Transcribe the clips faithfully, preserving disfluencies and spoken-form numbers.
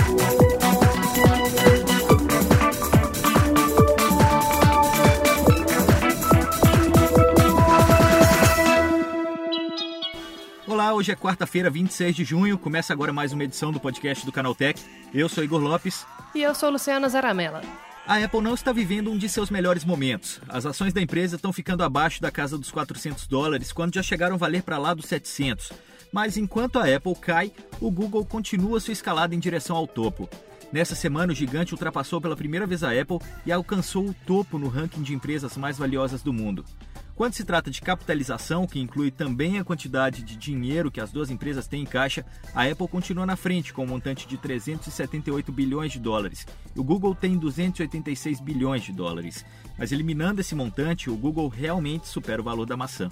Olá, hoje é quarta-feira, vinte e seis de junho, começa agora mais uma edição do podcast do Canaltech. Eu sou Igor Lopes. E eu sou Luciana Zaramella. A Apple não está vivendo um de seus melhores momentos. As ações da empresa estão ficando abaixo da casa dos quatrocentos dólares, quando já chegaram a valer para lá dos setecentos. Mas enquanto a Apple cai, o Google continua sua escalada em direção ao topo. Nessa semana, o gigante ultrapassou pela primeira vez a Apple e alcançou o topo no ranking de empresas mais valiosas do mundo. Quando se trata de capitalização, que inclui também a quantidade de dinheiro que as duas empresas têm em caixa, a Apple continua na frente com um montante de trezentos e setenta e oito bilhões de dólares. E o Google tem duzentos e oitenta e seis bilhões de dólares. Mas eliminando esse montante, o Google realmente supera o valor da maçã.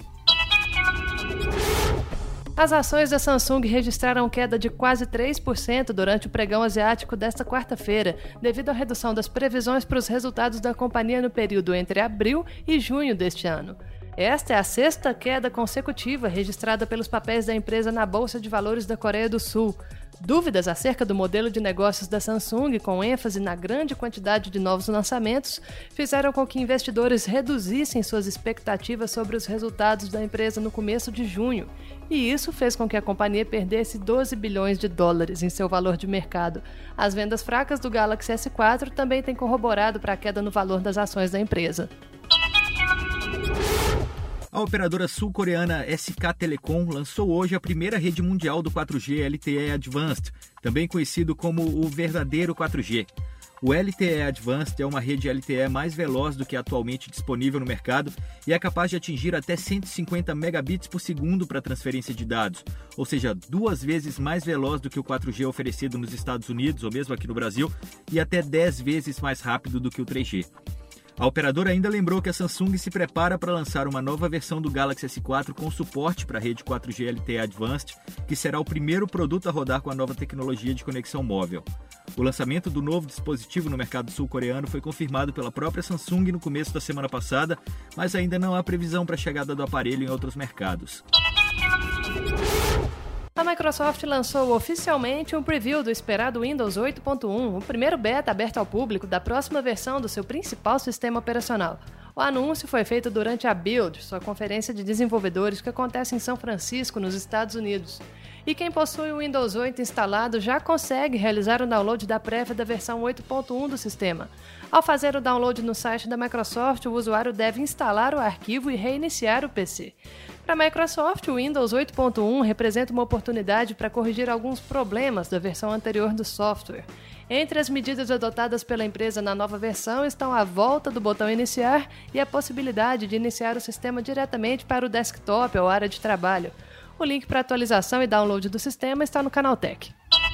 As ações da Samsung registraram queda de quase três por cento durante o pregão asiático desta quarta-feira, devido à redução das previsões para os resultados da companhia no período entre abril e junho deste ano. Esta é a sexta queda consecutiva registrada pelos papéis da empresa na Bolsa de Valores da Coreia do Sul. Dúvidas acerca do modelo de negócios da Samsung, com ênfase na grande quantidade de novos lançamentos, fizeram com que investidores reduzissem suas expectativas sobre os resultados da empresa no começo de junho. E isso fez com que a companhia perdesse doze bilhões de dólares em seu valor de mercado. As vendas fracas do Galaxy S quatro também têm corroborado para a queda no valor das ações da empresa. A operadora sul-coreana S K Telecom lançou hoje a primeira rede mundial do quatro G L T E Advanced, também conhecido como o verdadeiro quatro G. O L T E Advanced é uma rede L T E mais veloz do que atualmente disponível no mercado e é capaz de atingir até cento e cinquenta megabits por segundo para transferência de dados, ou seja, duas vezes mais veloz do que o quatro G oferecido nos Estados Unidos ou mesmo aqui no Brasil e até dez vezes mais rápido do que o três G. A operadora ainda lembrou que a Samsung se prepara para lançar uma nova versão do Galaxy S quatro com suporte para a rede quatro G L T E Advanced, que será o primeiro produto a rodar com a nova tecnologia de conexão móvel. O lançamento do novo dispositivo no mercado sul-coreano foi confirmado pela própria Samsung no começo da semana passada, mas ainda não há previsão para a chegada do aparelho em outros mercados. A Microsoft lançou oficialmente um preview do esperado Windows oito ponto um, o primeiro beta aberto ao público da próxima versão do seu principal sistema operacional. O anúncio foi feito durante a Build, sua conferência de desenvolvedores que acontece em São Francisco, nos Estados Unidos. E quem possui o Windows oito instalado já consegue realizar o download da prévia da versão oito ponto um do sistema. Ao fazer o download no site da Microsoft, o usuário deve instalar o arquivo e reiniciar o P C. Para a Microsoft, o Windows oito ponto um representa uma oportunidade para corrigir alguns problemas da versão anterior do software. Entre as medidas adotadas pela empresa na nova versão estão a volta do botão iniciar e a possibilidade de iniciar o sistema diretamente para o desktop ou área de trabalho. O link para atualização e download do sistema está no Canaltech.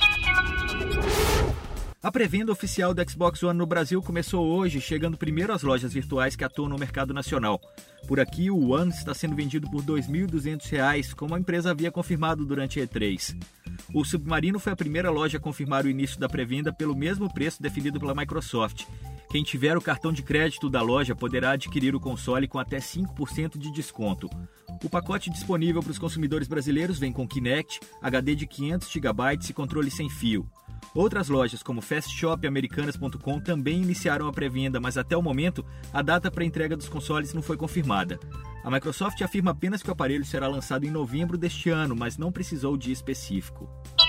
A pré-venda oficial do Xbox One no Brasil começou hoje, chegando primeiro às lojas virtuais que atuam no mercado nacional. Por aqui, o One está sendo vendido por dois mil e duzentos reais, como a empresa havia confirmado durante a E três. O Submarino foi a primeira loja a confirmar o início da pré-venda pelo mesmo preço definido pela Microsoft. Quem tiver o cartão de crédito da loja poderá adquirir o console com até cinco por cento de desconto. O pacote disponível para os consumidores brasileiros vem com Kinect, H D de quinhentos gigabytes e controle sem fio. Outras lojas, como Fast Shop e Americanas ponto com, também iniciaram a pré-venda, mas até o momento, a data para a entrega dos consoles não foi confirmada. A Microsoft afirma apenas que o aparelho será lançado em novembro deste ano, mas não precisou de específico.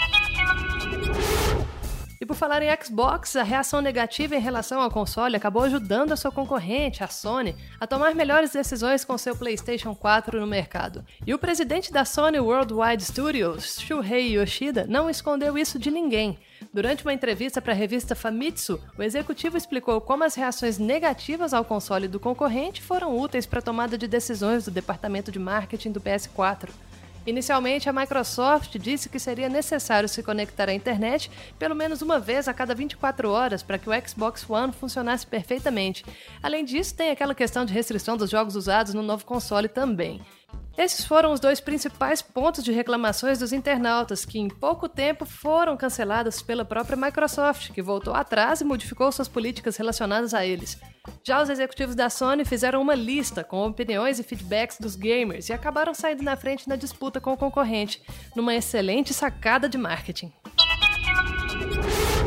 E por falar em Xbox, a reação negativa em relação ao console acabou ajudando a sua concorrente, a Sony, a tomar melhores decisões com seu PlayStation quatro no mercado. E o presidente da Sony Worldwide Studios, Shuhei Yoshida, não escondeu isso de ninguém. Durante uma entrevista para a revista Famitsu, o executivo explicou como as reações negativas ao console do concorrente foram úteis para a tomada de decisões do departamento de marketing do P S quatro. Inicialmente, a Microsoft disse que seria necessário se conectar à internet pelo menos uma vez a cada vinte e quatro horas para que o Xbox One funcionasse perfeitamente. Além disso, tem aquela questão de restrição dos jogos usados no novo console também. Esses foram os dois principais pontos de reclamações dos internautas, que em pouco tempo foram canceladas pela própria Microsoft, que voltou atrás e modificou suas políticas relacionadas a eles. Já os executivos da Sony fizeram uma lista com opiniões e feedbacks dos gamers e acabaram saindo na frente na disputa com o concorrente, numa excelente sacada de marketing.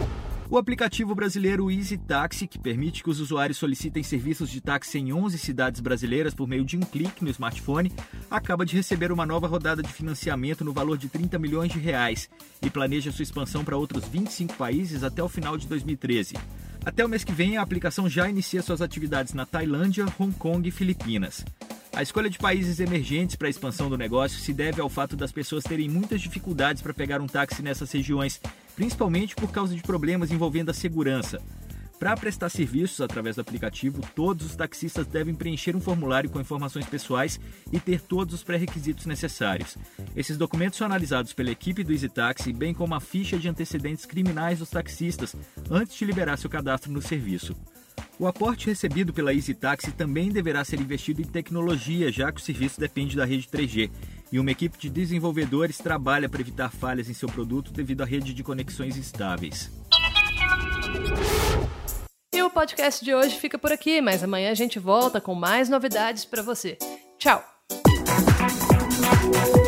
O aplicativo brasileiro Easy Táxi, que permite que os usuários solicitem serviços de táxi em onze cidades brasileiras por meio de um clique no smartphone, acaba de receber uma nova rodada de financiamento no valor de trinta milhões de reais e planeja sua expansão para outros vinte e cinco países até o final de dois mil e treze. Até o mês que vem, a aplicação já inicia suas atividades na Tailândia, Hong Kong e Filipinas. A escolha de países emergentes para a expansão do negócio se deve ao fato das pessoas terem muitas dificuldades para pegar um táxi nessas regiões, principalmente por causa de problemas envolvendo a segurança. Para prestar serviços através do aplicativo, todos os taxistas devem preencher um formulário com informações pessoais e ter todos os pré-requisitos necessários. Esses documentos são analisados pela equipe do Easy Táxi, bem como a ficha de antecedentes criminais dos taxistas, antes de liberar seu cadastro no serviço. O aporte recebido pela Easy Táxi também deverá ser investido em tecnologia, já que o serviço depende da rede três G, e uma equipe de desenvolvedores trabalha para evitar falhas em seu produto devido à rede de conexões estáveis. E o podcast de hoje fica por aqui, mas amanhã a gente volta com mais novidades para você. Tchau!